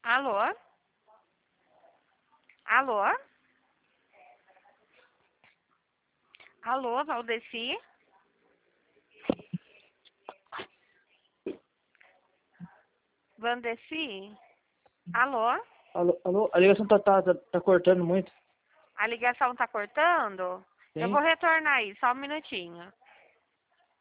Alô? Alô? Alô, Valdeci? Vandeci? Alô? Alô, a ligação tá cortando muito. A ligação tá cortando? Eu Sim. vou retornar aí, só um minutinho.